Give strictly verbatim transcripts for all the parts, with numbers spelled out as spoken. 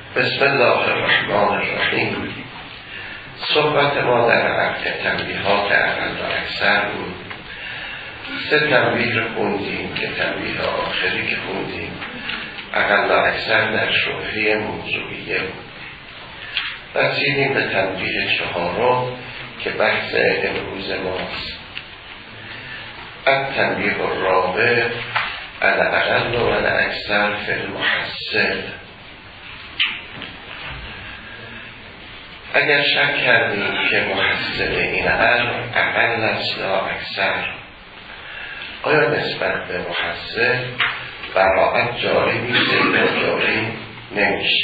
بسم الله الرحمن الرحیم. صحبت ما در عقد تنبیهات اقل و اکثر بود. سه تنبیه رو خوندیم که تنبیه آخری که خوندیم اقل و اکثر در شبهه موضوعیه بود. رسیدیم به تنبیه چهارم که بحث امروز ماست. التنبیه الرابع الاقل و الاکثر فی المحصل. اگر شک کردیم که محصل این امر اقل است یا اکثر، آیا نسبت به محصل براءت جاری میشه یا جاری نمیشه؟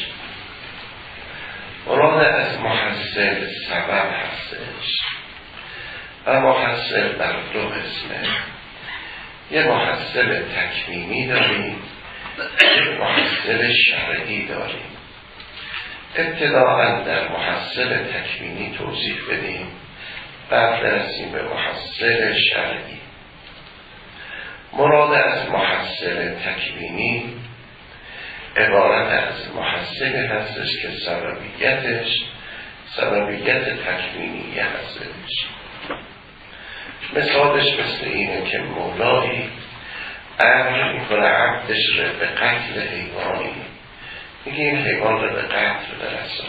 مراد از محصل سبب هستش و محصل در دو قسمه. یه محصل تکوینی داریم، یه محصل شرعی داریم. ابتداءً در محصل تکوینی توضیح بدیم، بعد برسیم به محصل شرعی. مراد از محصل تکوینی عبارت از محصل هستش که سببیتش سببیت تکوینی هستش. مثالش مثل اینه که مولایی امر میکنه عبدش رو به قتل حیوانی، میگه این حیوان رو به قتل برسان.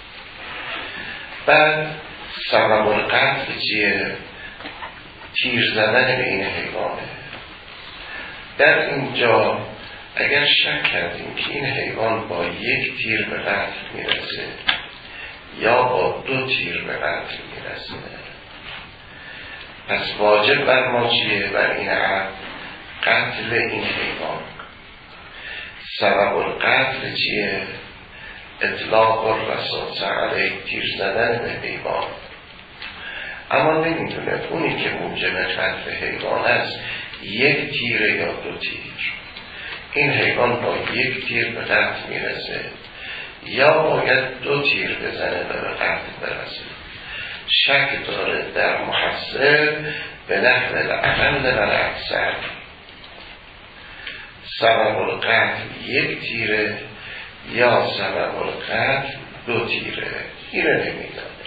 بعد سبب القتل چیه؟ تیر زدن به این حیوانه. در اینجا اگر شک کردیم که این حیوان با یک تیر به قتل میرسه یا با دو تیر به قتل میرسه، پس واجب بر ما چیه؟ بر این عبد قتل این حیوان. سبب القتل چیه؟ اطلاق الرصاص علیه، تیر زدن به حیوان. اما نمیدونه اونی که موجب قتل حیوان است یک تیر یا دو تیر. این حیوان با یک تیر به قتل میرسه یا باید دو تیر بزنه و به قتل برسه. شک داره در محصل به نحو الاقل و الاکثر. سبب القتل یک تیره یا سبب القتل دو تیره. اینه نمیدانه.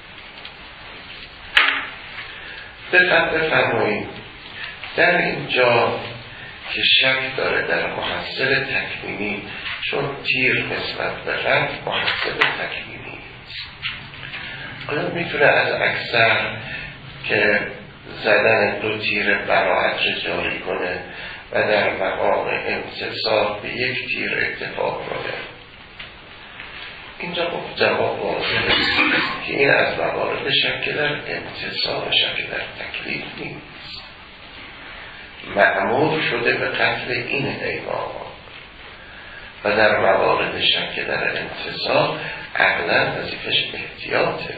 دقت بفرمایید در اینجا که شک داره در محصل تکوینی، چون تیر نسبت به قتل محصل تکوینی است، آیا میتونه از اکثر که زدن دو تیر براءت رو جاری کنه و در مقام امتصال به یک تیر اتفاق کنه؟ اینجا خب جواب واضح است که این از موارد شک در امتصال و شک در تکلیف نیست. مأمور شده به قتل این حیوان و در موارد شک در امتصال عقلاً وظیفش احتیاطه،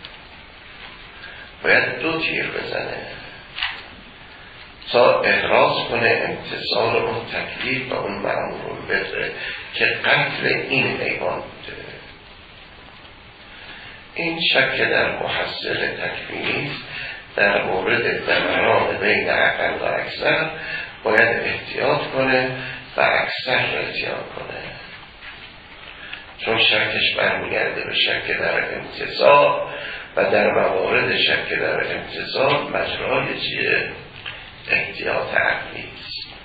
باید دو تیر بزنه تا احراز کنه امتصال اون تکلیف و اون مأمور بده که قتل این حیوان بوده. این شک در محصل تکوینی است. در مورد دمران بین اقل و اکثر باید احتیاط کنه و اکثر را زیاد کنه، چون شکش برمیگرده به شک در امتصال و در موارد شک در امتصال مجرای چیه؟ احتیاط عقلی است.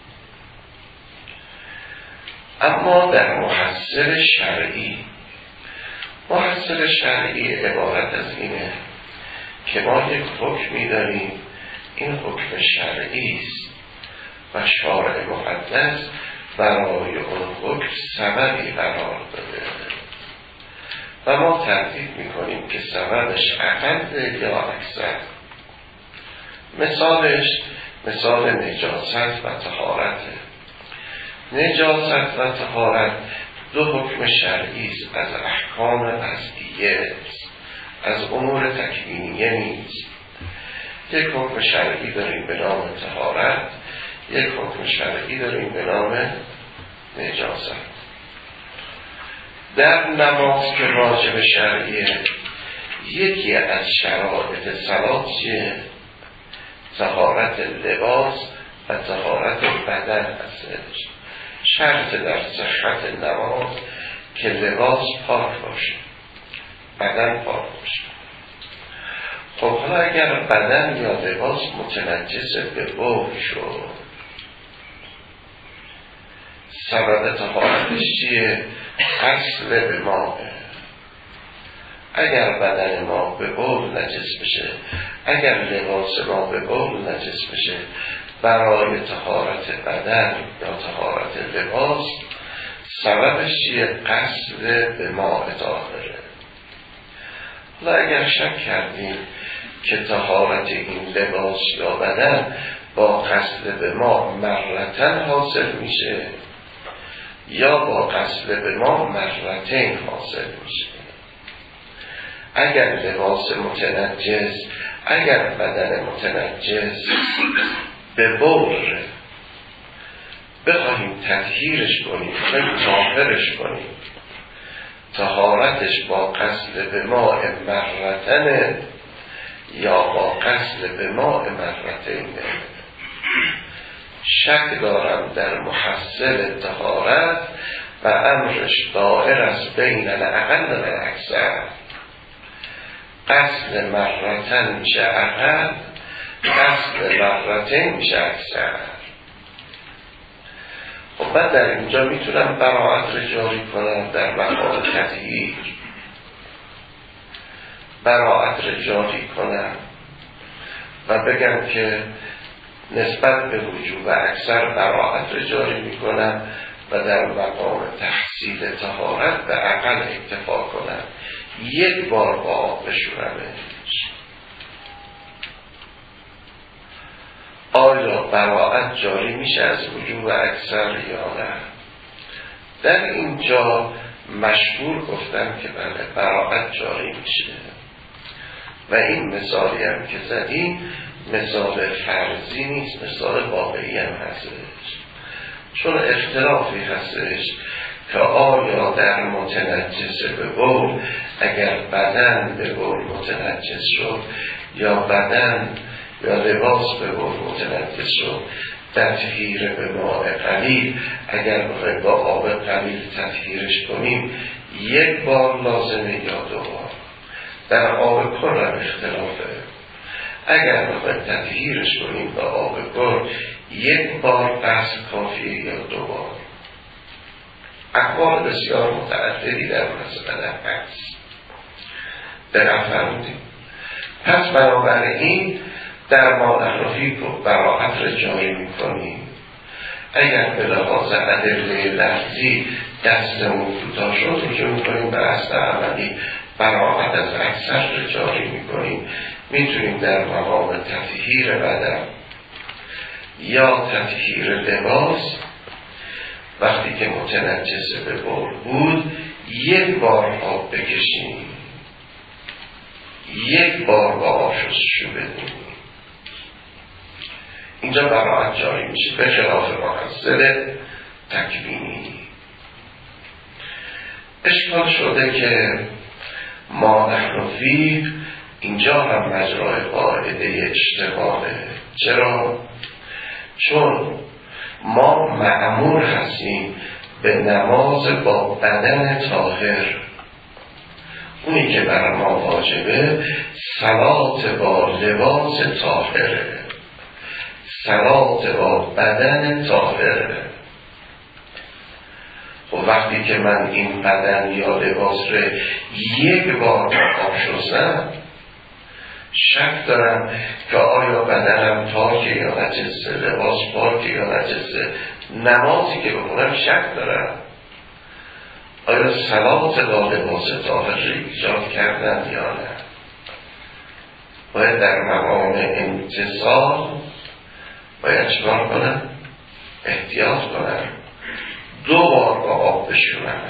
اما در محصل شرعی، محصل شرعی عبارت از اینه که ما یک حکمی داریم، این حکم شرعی است و شارع مقدس برای اون حکم سببی قرار داده و ما تردید میکنیم که سببش اقل یا اکثر. مثالش مثال نجاست و طهارته. نجاست و طهارت دو حکم شرعی است، از احکام وضعیه، از امور تکوینیه نیست. یک حکم شرعی داریم به نام طهارت، یک حکم شرعی داریم به نام نجاست. در نماز که واجب شرعیه، یکی از شرایط صلات چیه؟ طهارت لباس و طهارت بدن هستش. شرط در صحت نماز که لباس پاک باشه، بدن پاک باشه. خب حالا اگر بدن یا لباس متنجس به بول شد، سبب طهارتش چیه؟ غسل به ماه. اگر بدن ما به بول نجس بشه، اگر لباس ما به بول نجس بشه، برای طهارت بدن یا طهارت لباس سببش چیه؟ غسل به ماء طاهره. حالا اگر شک کردیم که طهارت این لباس یا بدن با غسل به ماء مرتن حاصل میشه یا با غسل به ماء مرتین حاصل میشه، اگر لباس متنجس، اگر بدن متنجس به بول بخواهیم تطهیرش کنیم، بخواهیم طاهرش کنیم، طهارتش با غسل به ماء مرتن یا با غسل به ماء مرتین. شک دارم در محصل طهارت و امرش دائر است بین الاقل و الاکثر. غسل مرتن میشه اقل، غسل مرتین میشه اکثر. خب من در اینجا میتونم براءت رو جاری کنم در مقام تطهیر، براءت رو جاری کنم و بگم که نسبت به وجوب اکثر براءت رو جاری میکنم و در مقام تحصیل طهارت به اقل اکتفا کنم، یک بار با آب بشورمش. آیا براءت جاری میشه از وجوب اکثر یا نه؟ در اینجا مشهور گفتم که بله براءت جاری میشه و این مثالی هم که زدیم مثال فرضی نیست، مثال واقعی هم هستش، چون اختلافی هستش که آیا در متنجس به بول اگر بدن به بول متنجس شد یا بدن یا لباس به بول متنجس شد، تطهیر به ماء قلیل اگر بخوایم با آب قلیل تطهیرش کنیم یک بار لازمه یا دو بار؟ در آب کل هم اختلافه، اگر بخوایم تطهیرش کنیم با آب کل یک بار غسل کافیه یا دو بار؟ اقوال بسیار متعددی در مسئله هست. در فرمودیم پس بنابراین در ما نحرفی براءت را جاری میکنیم. اگر به لحاظ ادله لفظی دستمون کوتاه شد رجوع میکنیم به اصل عملی، براءت از اکثر را جاری میکنیم. میتونیم در مقام تطهیر بدن یا تطهیر لباس وقتی که متنجس به بول بود یک بار آب بکشیم، یک بار با آب شستشو بدیم، اینجا براءت جاری میشه، به خلاف محصل تکوینی. اشکال شده که ما نحن فیه اینجا هم مجرای قاعده اشتغاله. چرا؟ چون ما مأمور هستیم به نماز با بدن طاهر، اونی که بر ما واجبه صلات با لباس طاهره، صلات با بدن طاهره. و وقتی که من این بدن یا لباس رو یک بار آب شستم شک دارم که آیا بدنم پاکه یا نجسه، لباس پاکه یا نجسه، نمازی که بکنم شک دارم آیا صلات با لباس طاهر ایجاد کردن یا نه. باید در مقام امتصال باید چکار کنم؟ احتیاط کنم، دو بار با آب بشورم.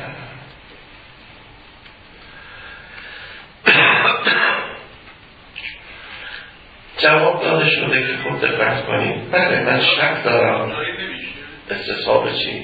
جواب داده شده که خود دقت کنیم. بله من شک دارم استصحاب چی؟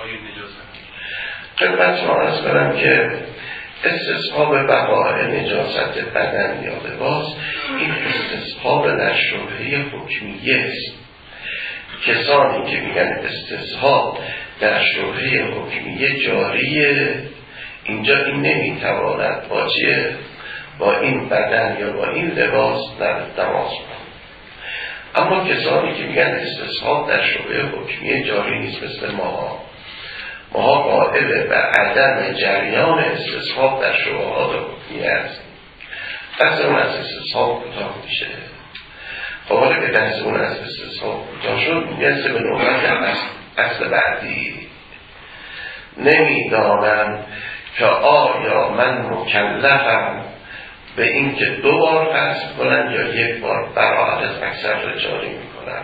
خدمت شما عرض کنم که استصحاب بقای نجاست بدن یا لباس این استصحاب در شبهه حکمیه است. کسانی که میگن استصحاب در شبهه حکمیه جاریه اینجا این نمیتواند با چیه؟ با این بدن یا با این لباس نماز بخونه. اما کسانی که میگن استصحاب در شبهه حکمیه جاری نیست مثل ما ما قائل به عدم جریان استصحاب در شبهات حکمیه است. دست اون از استصحاب کوتاه میشه. خب حالا که دست اون از استصحاب کوتاه شد میرسه به نوبت اصل, اصل بعدی. نمیدانم که آیا من مکلفم به این که دو بار قصد کنم یا یک بار براحت از اکثر رو جاری میکنم.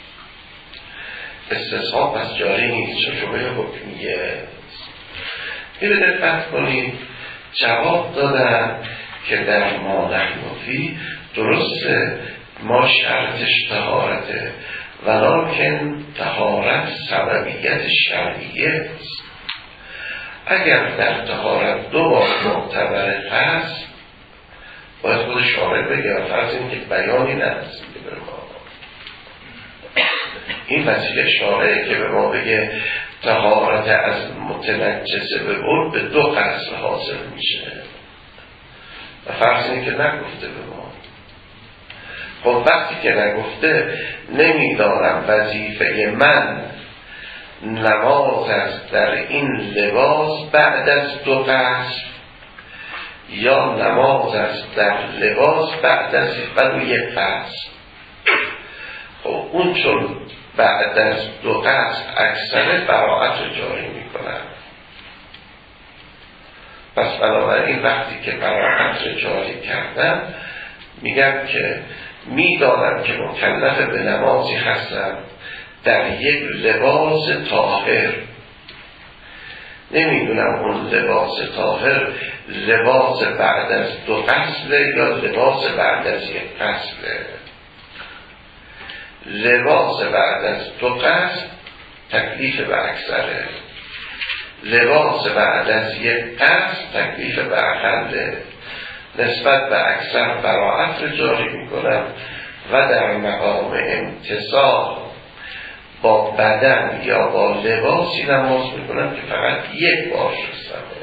استصحاب پس جاری نیست چون شبهه حکمیه. این دقت کنید جواب دادن که در ما نحنفی درسته ما شرطش طهارته ولکن طهارت سببیت شرعیه است. اگر در طهارت دو بار معتبر هست باید خود شارع بگه فرض این که بیانی نرسید به ما. این وسیله شارعه که به ما بگه طهارت از متنجسه به بول به دو قصد حاصل میشه و فرض این که نگفته به ما. خب وقتی که نگفته نمیدارم وظیفه من نماز است در این لباس بعد از دو قصد یا نماز است در لباس بعد از بعد یک قصد. خب اون چون بعد از دو قصد اکثر براعت رو جاری میکنن. پس بنابراین وقتی که براعت رو جاری کردن میگم که میدانم که مکلف به نمازی هستم در یک لباس طاهر. نمیدونم اون لباس طاهر لباس بعد از دو قصد یا لباس بعد از یک قصد. لباس بعد از دو قصد تکلیف به اکثره، لباس بعد از یک قصد تکلیف به اقله. نسبت به اکثر براعت رو جاری میکنم و در مقام امتصال با بدن یا با لباسی نماز میکنم که فقط یک بار شستمه.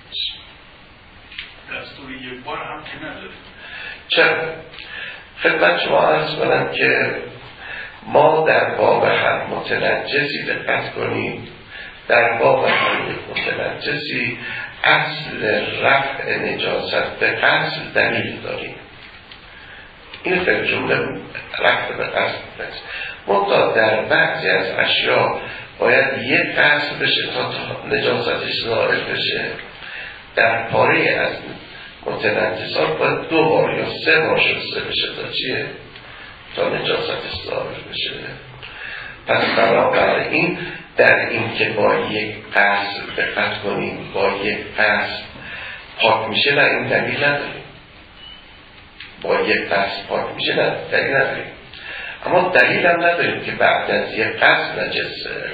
دستور یک بار هم که نداره. چرا؟ خدمت شما عرض کنم که ما در باب هر متنجسی دقت کنیم. در باب هر متنجسی اصل رفع نجاست به قصد دلیل داریم. این خیلی جمله رفع به قصد بست. منتها در بعضی از اشیاء باید یک قصد بشه تا نجاستش ظاهر بشه. در پاره از متنجسات باید دو بار یا سه بار شسته بشه تا چیه؟ تا نجاستش ظاهر بشه. پس بنابراین در این که با یک قصد دقت کنیم با یک قصد پاک میشه نه این دلیل نداریم. با یک قصد پاک میشه نه دلیل نداریم. اما دلیل هم نداریم که بعد از یک قصد نجسه.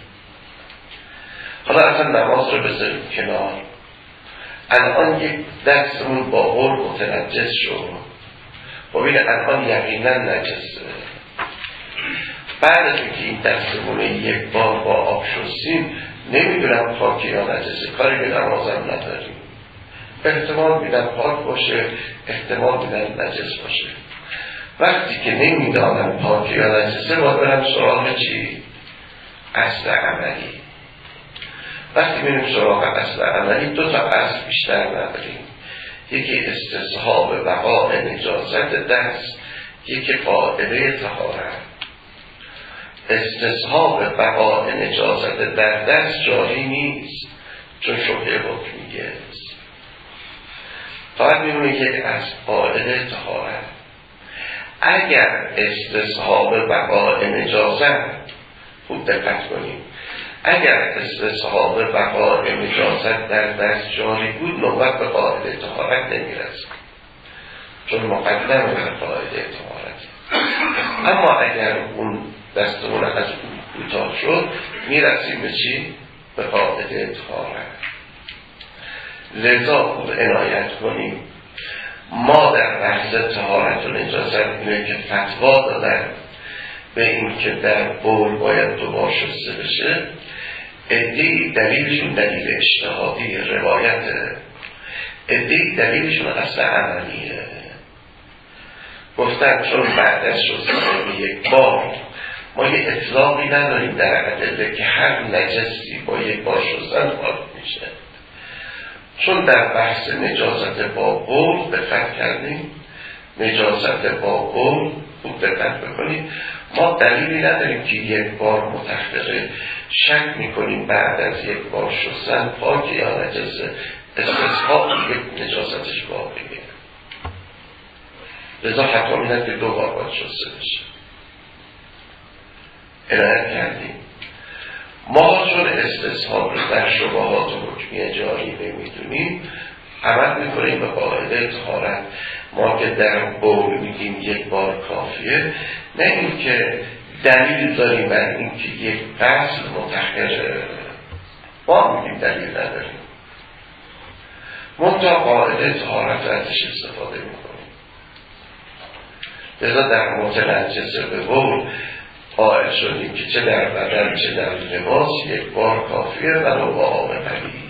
حالا اصلا نماز رو بذاریم کنار. الان یک دستمون با بول متنجس شد. ببین الان یقینا نجسه. بعد از اینکه این دستمون یک بار با آب شستیم نمیدونم پاکی یا نجسه، کاری به نمازم نداریم. احتمال میدن پاک باشه، احتمال میدن نجس باشه. وقتی که نمیدانم پاکی یا نجسه باید برم سراغ چی؟ اصل عملی. وقتی میریم سراغ اصل عملی دو تا اصل بیشتر نداریم. یکی استصحاب بقاء نجاست دست، یکی قاعده طهارت. استصحاب بقاء نجاست در دست جاری نیست چون شبهه حکمیه است. فقط میمونه یک از قاعده طهارت. اگر استصحاب بقاء نجاست، خوب دقت کنیم، اگر استصحاب بقاء نجاست در دست جاری بود نوبت به قاعده طهارت نمیرسه چون مقدم بر قاعده طهارت. اما اگر اون دستمون از اون کوتاه شد میرسیم به چی؟ به قاعده طهارت. لذا خوب عنایت کنیم ما در بحث طهارت و نجاست اینه که فتوا دادن به این که در بول باید دوبار شسته بشه. عده‌ای دلیلشون دلیل اجتهادی روایته، عده‌ای دلیلشون اصل عملیه. گفتن چون بعد از شستن یک بار ما یه اطلاقی نداریم در ادله که هر نجسی با یک بار شستن پاک میشه. چون در بحث نجاست با بول دقت کردیم، نجاست با بول خوب دقت بکنیم، ما دلیلی نداریم که یک بار متحققه شک میکنیم بعد از یک بار شستن پاک یا نجسه، استثناء یک نجاستش واقعیه. لذا حتی میدن که دو بار باید شسته بشه. عنایت کردیم. ما چون استثناء رو در شبهات حکمی جاری نمیدونیم، عمل میکنیم به قاعده طهارت. ما که در بول میگیم یک بار کافیه، نه این که دلیل داریم بر این که یک غسل متحققه، ما میگیم دلیل نداریم، منتها قاعده طهارت ازش استفاده میکنیم. لذا در متنجس به بول قائل شدیم که چه در بدن چه در لباس یک بار کافیه ولو با آب قلیل.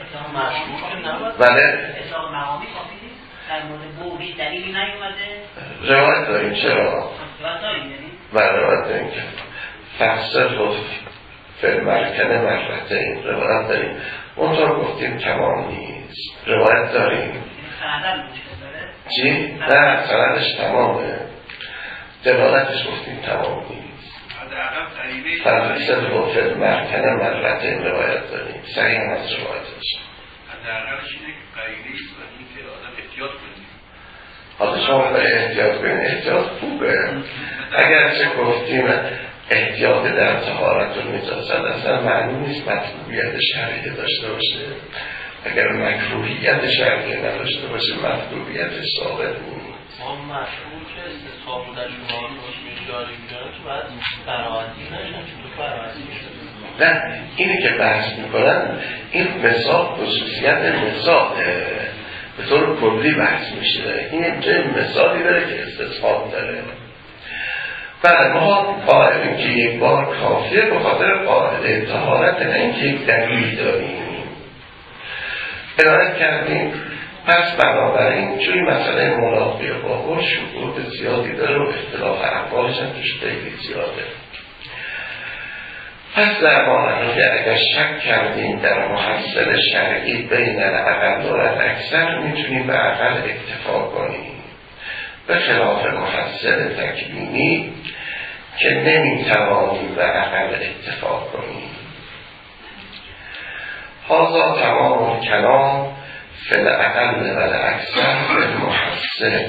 بله اطلاق مقامی کافی نیست؟ در مورد بولی دلیلی نیومده؟ روایت داریم. چرا؟ بله روایت داریم که فصل و فلمرکنه مرفته این روایت داریم، منطور گفتیم تمام نیست. روایت داریم چی؟ نه سندش تمامه، دلالتش گفتیم تمام نیست. فصل و فلمرکنه مرفته این روایت داریم، صحیح هم از روایتش. حداقلش اینه که قریبه است و این که آدم احتیاط کنید. حالا شما به احتیاط کنید، احتیاط خوبه. اگر چه گفتیم احتیاط در طهارت و نجاست اصلا معنی نیست مطلوبیت شرعی داشته باشه. اگر مکروهیت شرعی نداشته باشه مطلوبیت ثابت نیست. ما مشهور که استصحاب در شما روش جاری می‌کنه تو بعد براعتی نشن تو براعتی شده. نه اینی که بحث میکنن این مثال خصوصیت مثاله، به طور کلی بحث میشه. این چه مثالی داره که استصحاب داره. بله ما قائلیم که یک بار کافیه به خاطر قاعده طهارت، نه اینکه یک دلیل داریم. عنایت کردیم. پس بنابراین چون این مسئله ملاقی با قول شروط زیادی داره و اختلاف اقوالش هم توش خیلی زیاده. پس در معنی که اگر شک کردیم در محصل شرعی بین الاقل و الاکثر میتونیم به اقل اکتفا کنیم، به خلاف محصل تکوینی که نمیتوانیم به اقل اکتفا کنیم. هذا تمام کلام فی الاقل و الاکثر فی المحصل.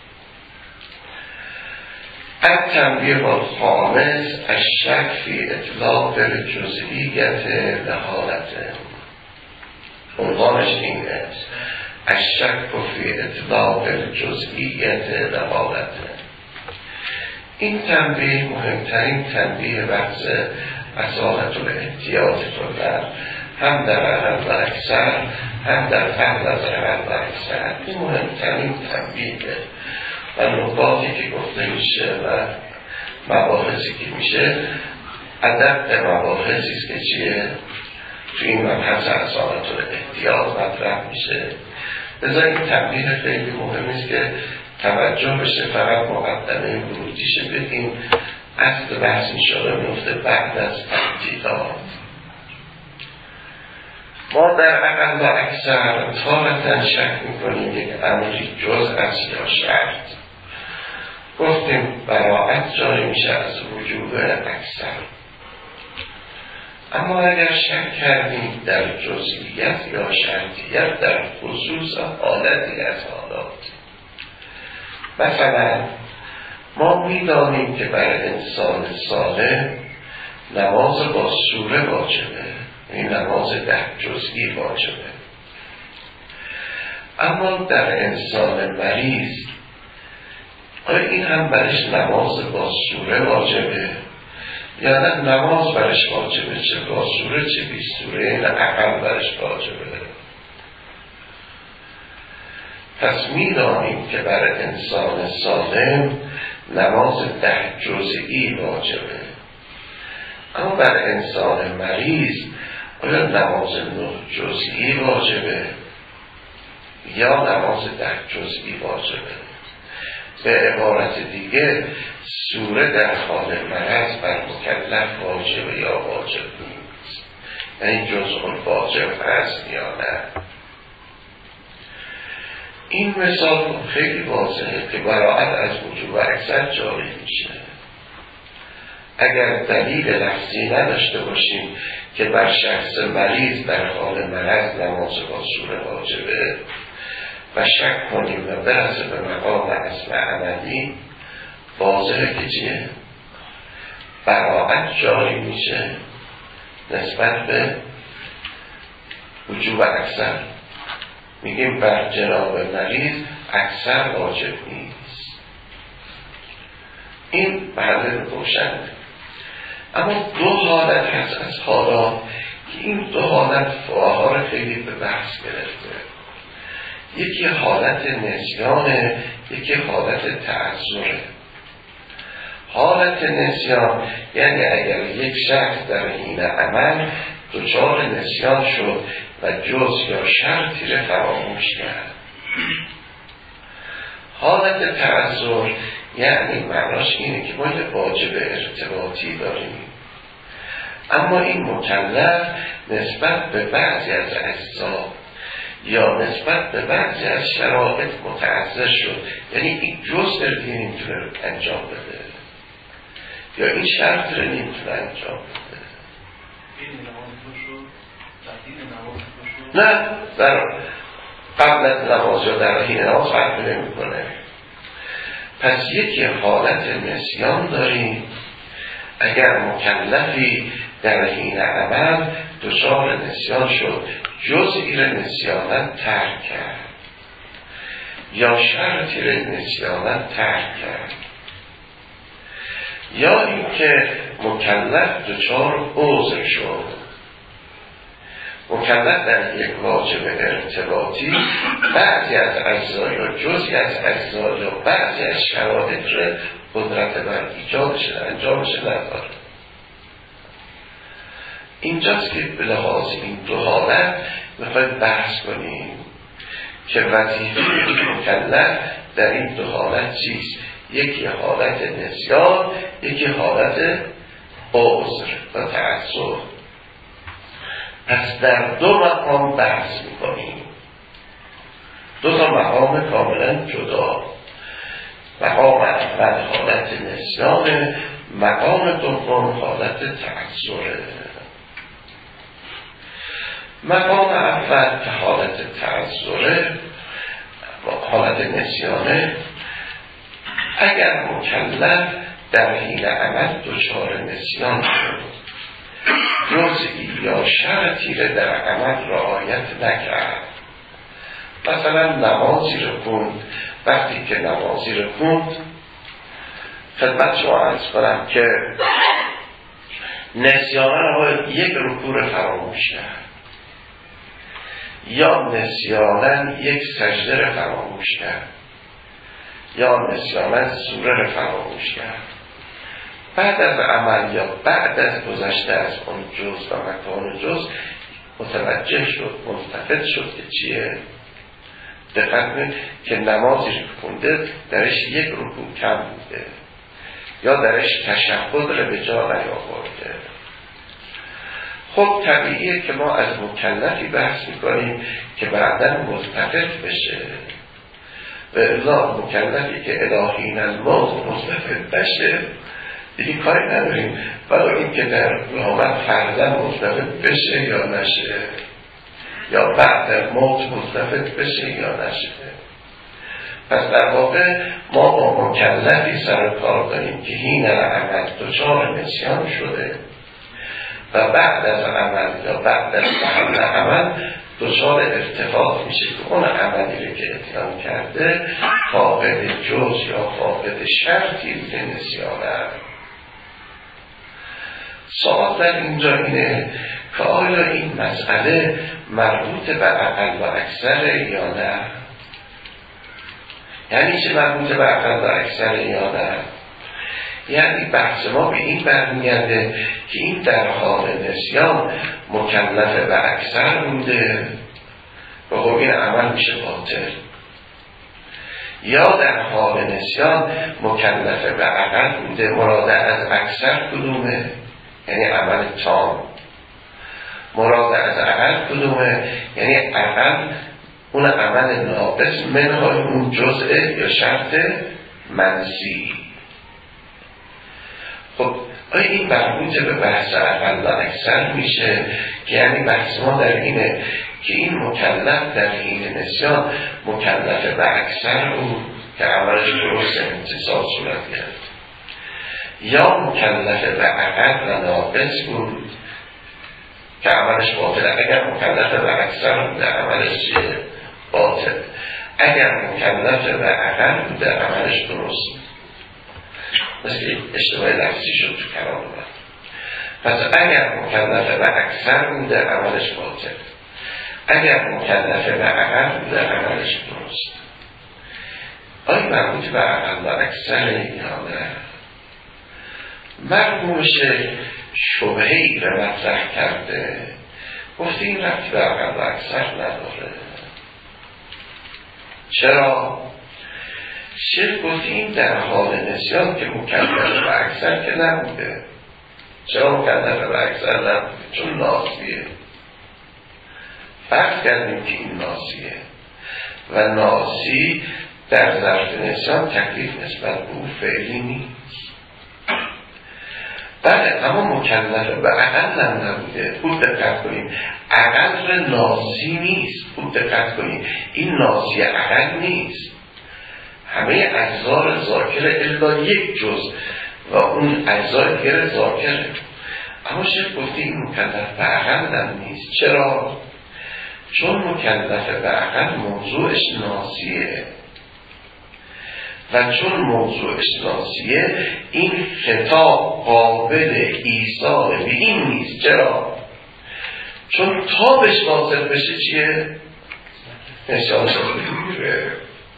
التنبیه الخامس الشک فی اطلاق الجزئیت لحالته. عنوانش اینه الشک فی اطلاق الجزئیت لحالته. این تنبیه مهمترین تنبیه بحث اصالت الاحتیاط در هم در اقل و اکثر هم در فهم از اقل و اکثر. این مهمترین تنبیه و نقاطی که گفته میشه و مباحثی که میشه ادب به مباحثی است که چیه تو این مبحث اصالت الاحتیاط مطرح میشه. لذا این تنبیه خیلی مهم است که توجه بشه، فقط مقدمه ورودیشه بدیم. اصل بحث میشه میفته بعد از تحقیقات. ما در اقل و اکثر تارتاً شک میکنیم یک امری جز است یا شرط. گفتیم براعت جاری میشه از وجوب اکثر. اما اگر شک کردیم در جزئیت یا شرطیت در خصوص حالتی از حالات، مثلا ما میدانیم که بر انسان سالم نماز با سوره واجبه، این نماز ده جزئی واجبه. اما در انسان مریض آیا این هم برش نماز با سوره واجبه یا نه نماز برش واجبه، چه با سوره چه بی سوره، نه اقل برش واجبه. پس میدانیم که بر انسان سالم نماز ده جزئی واجبه، اما بر انسان مریض آیا نماز نه جزئی واجبه یا نماز ده جزئی واجبه؟ به عبارت دیگه سوره در حال مرض بر مکلف واجبه یا واجب نیست، یعنی جزء واجب هست یا نه. این مثال خیلی واضحه که براعت از وجوب اکثر جاری میشه. اگر دلیل لفظی نداشته باشیم که بر شخص مریض در حال مرض نماز با سوره واجبه و شک کنیم و برسه به مقام اصل عملی، واضحه که چیه؟ براعت جاری میشه نسبت به وجوب اکثر. میگیم بر جناب مریض اکثر واجب نیست. این بحث روشنه. اما دو حالت هست از حالا که این دو حالت فقها رو خیلی به بحث گرفته. یکی حالت نسیانه، یکی حالت تعذره. حالت نسیان یعنی اگر یک شخص در حین عمل دچار نسیان شد و جز یا شرطی را فراموش کرد. حالت تعذر یعنی معناش اینه که ما یه واجب ارتباطی داریم، اما این مکلف نسبت به بعضی از اجزا یا نسبت به بعضی از شرایط متعذر شد، یعنی این جزء رو نمیتونه انجام بده یا این شرط رو نمیتونه انجام بده. نه در قبل از نماز یا در حین نماز فرق نمیکنه. پس یکی حالت نسیان داریم اگر مکلفی در حین عمل دچار نسیان شد، جزئی را نسیانا ترک کرد یا شرطی را نسیانا ترک کرد، یا اینکه مکلف دچار عذر شد. مکلف در یک واجب ارتباطی بعضی از اجزا یا جزئی از اجزا یا بعضی از شرایط را قدرت بر ایجادش انجامش نداره. اینجاست که به لحاظ این دو حالت میخوایم بحث کنیم که وظیفه مکلف در این دو حالت چیست. یکی حالت نسیان، یکی حالت عذر و تعذر. پس در دو مقام بحث میکنیم، دو تا مقام کاملا جدا. مقام اول حالت نسیان، مقام دوم حالت تعذره. مقام اول که حالت تعذره حالت نسیانه، اگر مکلف در حین عمل دچار نسیان شد، جزئی یا شرطی را در عمل رعایت نکرد، مثلا نمازی رو خوند، وقتی که نمازی رو خوند خدمت شما عرض کنم که نسیاناً یک رکوع رو فراموش کرد یا نسیاناً یک سجده رو فراموش کرد یا نسیاناً سوره رو فراموش کرد، بعد از عمل یا بعد از گذشته از اون جز و مکان جز متوجه شد، ملتفت شد که چیه؟ دقت کنید که نمازی رو خونده درش یک رکوع کم بوده یا درش تشهد رو به جا نیاورده. خب طبیعیه که ما از مکلفی بحث میکنیم که بعداً ملتفت بشه، و الا مکلفی که الهین الموت ملتفت بشه دیگه کاری نداریم، ولی این که در قیامت فرزن ملتفت بشه یا نشه یا بعد در موت ملتفت بشه یا نشه. پس در واقع ما با مکلفی سر کار داریم که حین عمل دچار نسیان شده و بعد از عمل یا بعد از عمل عمل دچار ارتفاع میشه که اون عملی رو که اتیان کرده فاقد جز یا فاقد شرطی بوده نسیانه. سوال در اینجا اینه که آیا این مسئله مربوط به اقل و اکثر یا نه؟ یعنی چه مربوط به اقل و اکثر یا نه؟ یعنی بحث ما به این برمیگرده که این در حال نسیان مکلف و اکثر بوده و خب این عمل میشه باطل، یا در حال نسیان مکلف و اقل بوده. مراد از اکثر کدومه؟ یعنی عمل تام. مراد از اقل کدومه؟ یعنی اقل اون عمل ناقص منهای اون جزء یا شرط منسی. خب آیا این مربوط به بحث اقل و اکثر میشه؟ که یعنی بحث ما در اینه که این مکلف در حین نسیان مکلف به اکثر بود که عملش درست امتصال صورت گرفت، یا مکلف به اقل و ناقص بود که عملش باطل. اگر مکلف به اکثر بوده عملش چیه؟ باطل. اگر مکلف به اقل بوده عملش درست. مثل اشتباه لفظی شد تو کلام من. پس اگر مکلف به اکثر بوده عملش باطل، اگر مکلف به اقل بوده عملش درست. آیا مربوط به اقل و اکثر یا نه؟ مرمومش شبهی رو مطرح کرده، گفته این ربطی به اقل و اکثر نداره. چرا؟ شیخ گفته این در حال نسیان که مکلف به اکثر که نبوده. چرا مکلف به اکثر نبوده؟ چون ناسیه. فرض کردیم که این ناسیه و ناسی در ظرف نسیان تکلیف نسبت به او فعلی نیست. بله، اما مکلف به اقل هم نبوده. خوب دقت کنیم، اقل ناسی نیست. خوب دقت کنیم، این ناسی اقل نیست. همه اجزار ذاکر الا یک جز و اون اجزای غیر ذاکره. اما شیخ گفته این مکلف به اقل هم نیست. چرا؟ چون مکلف به اقل موضوعش ناسیه و چون موضوعش ناسیه این خطاب قابل ایصال به این نیست. چرا؟ چون تابش واصل بشه چیه؟ نشانش از بگیره.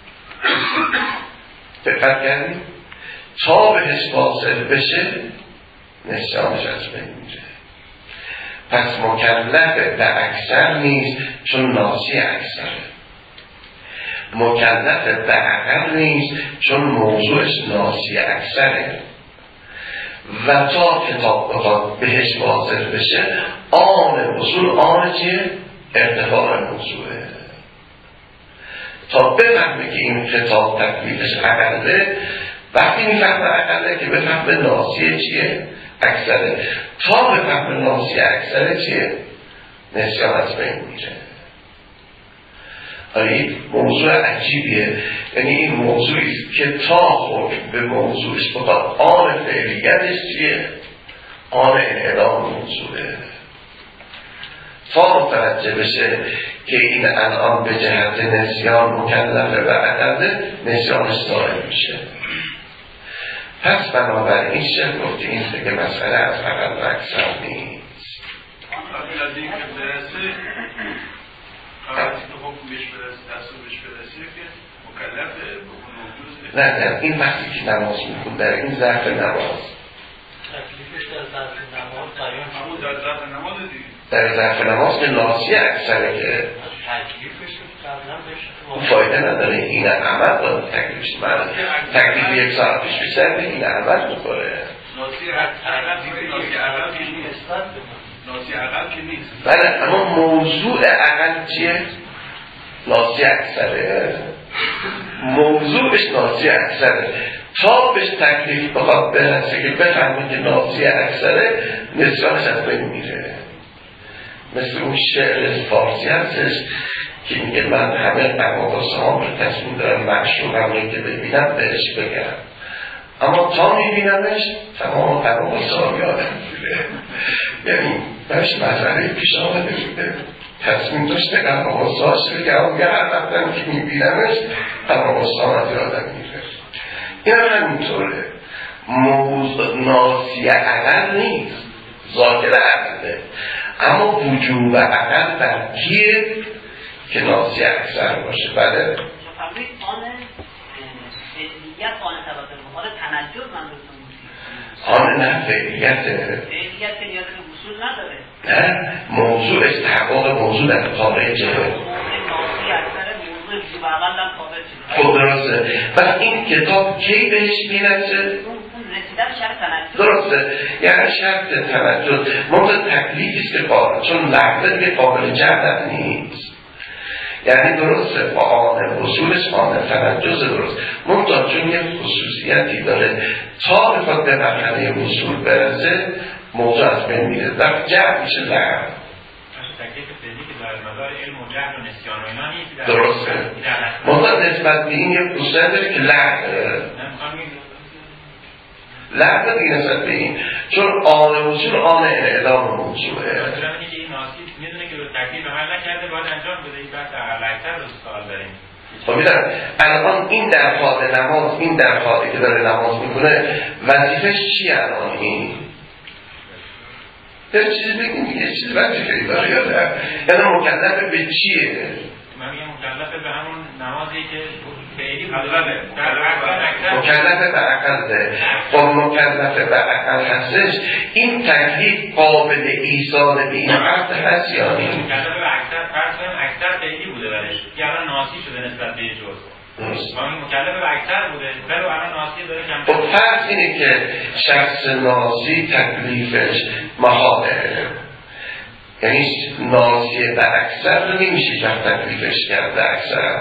دقت کردیم؟ تابش واصل بشه نشانش از بگیره. پس مکلف به اکثر نیست چون ناسی اکثره، مکلف به اقل نیست چون موضوعش ناسی اکثره و تا کتاب بخواد بهش واصل بشه آن وصول آن چیه؟ ارتفاع موضوعه. تا بفهمه که این کتاب تکلیفش اقله، وقتی میفهمه اقله که بفهمه ناسی چیه؟ اکثره. تا بفهمه ناسی اکثره چیه؟ نسیان از بین میره. این موضوع عجیبیه. یعنی این موضوعی که تا خود به موضوعش بخواد آن فعلیتش چیه؟ آن انعلام موضوعه. تا متوجه بشه که این الان به جهت نسیان مکلفه و عدده نسیانش ظاهر میشه. پس بنابراین شیخ گفته این دیگه مسئله از اقل و اکثر نیست. قبل از این که برسه قبل از این که حکمش برسه تصویبش برسه که مکلفه موجود نه نه این وقتی که نماز میکن در این ظرف نماز تکلیفش در ظرف نماز بیان همون در ظرف نماز دیگه در ظرف نماز که ناسی اکثره که تکلیفش قبلا بشه اون فایده نداره. این عمل باید تکلیفش من تکلیف یک ساعت پیش بیشتر به این عمل میخوره. ناسی عقل دیگه ناسی عقل که نیست. ناسی عقل که نیست. بله، اما موضوع عقل چیه؟ ناسی اکثره. موضوعش ناسی اکثره. تا بهش تکلیف بخواد برسه که بفهمه که ناسی اکثره نسیانش از بین میره. مثل اون شعر فارسی هستش که میگه من همه قواقص هم رو تصمیم دارم معشوقم که ببینم بهش بگم، اما تا میبینمش تمام قواقص هم یادم میره. یعنی بهش مسئله پیش آمده بوده، تصمیم داشته قواقص هاش بگم یه هر وقتم که میبینمش قواقص هم یادم میره. این هم همینطوره. موضوع ناسی عقل نیست، ذاکر عقله، اما وجوب عقل بر کیه؟ که ناسی اکثر باشه. بله فرمایید آن فعلیت آن تواتر مقال تنجز من دوستون آن نه فعلیت فعلیت که نیاز به وصول نداره. نه موضوع استحقاق موضوع در خارجه. موضوع ناسی اکثر موضوع جو بغل هم خارجه. خب درسته. و این کتاب کی بهش میرسه؟ رسیدن شرط تنجد. درسته. یعنی شرط تنجد موضوع تکلیفیست که قابل، چون لحظه دیگه قابل جهت نیست. یعنی درسته با آن وصولش آن تنجز درست منطقه چون یه خصوصیتی داره تا بخواد به مرحله وصول برسه موضوع از بین میره در جهت میشه لحظه تکلیف فعلی که داره مدار علم و جهل و نسیان و اینا نیست درسته موضوع نسبت به این یه خصوصیت داره که لحظه لحظه دیگه نسبت به این چون آن وصول آن اعلام موضوعه میدونه که تکلیف عمل نکرده باید انجام بده این بحث اقل‌اکثر رو سوال داریم. خب میدونم الان این در حال نماز این در حالی که داره نماز میکنه وظیفش چیه الان این؟ یه چیزی بگیم یه چیزی وظیفه‌ای داره یا نه؟ یعنی مکلف به چیه؟ من میگم مکلف به همون نمازی که فعلی مطلبه در عقل مکلف به عقل خب مکلف به عقل هستش این تکلیف قابل ایصال به این عقل هست یا نیست؟ مکلف به اکثر فرض کنیم اکثر فعلی بوده برش که الان ناسی شده نسبت به جزء درست ما این مکلف به اکثر بوده ولی الان ناسی داره کم خب فرض اینه که شخص ناسی تکلیفش محاله یعنی ناسی به اکثر رو نمیشه که تکلیفش کرده اکثر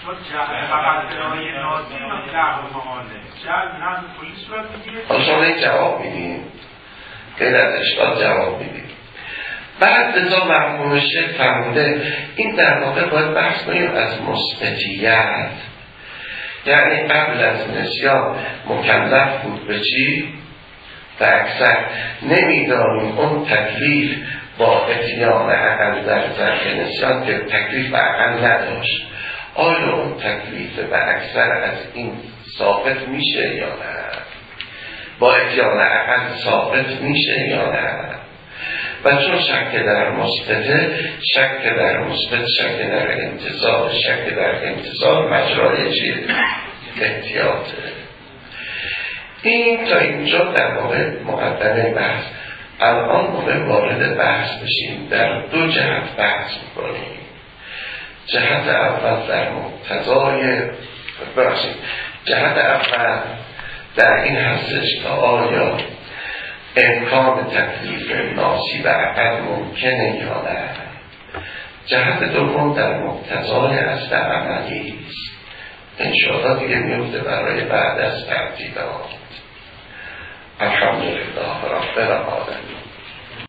حالا شما یک جواب میدیم غیر از اشکال جواب میدیم بعد ازا مرحوم شیخ فرموده این در واقع باید بحث کنیم از مثبتیت یعنی قبل از نسیان مکلف بود به چی؟ به اکثر نمیدانیم اون تکلیف با اتیان عقل در ظرف نسیان که تکلیف به عقل نداشت آیا اون تکلیف به اکثر از این ثابت میشه یا نه با اتیان عقل ثابت میشه یا نه و چون شک در مثبته شک در مثبت شک در امتصال شک در امتصال مجرای چیه احتیاطه این تا اینجا در واقع مقدمه بحث الان موقع وارد بحث بشیم در دو جهت بحث میکنیم جهت اول در مقتضای ببخشید جهت اول در این هستش که آیا امکان تکلیف ناسی و عقل ممکنه یا نه جهت دوم در مقتضای اصل عملی است انشاءالله دیگه میفته برای بعد از تعطیلات الحمدلله رب العالمین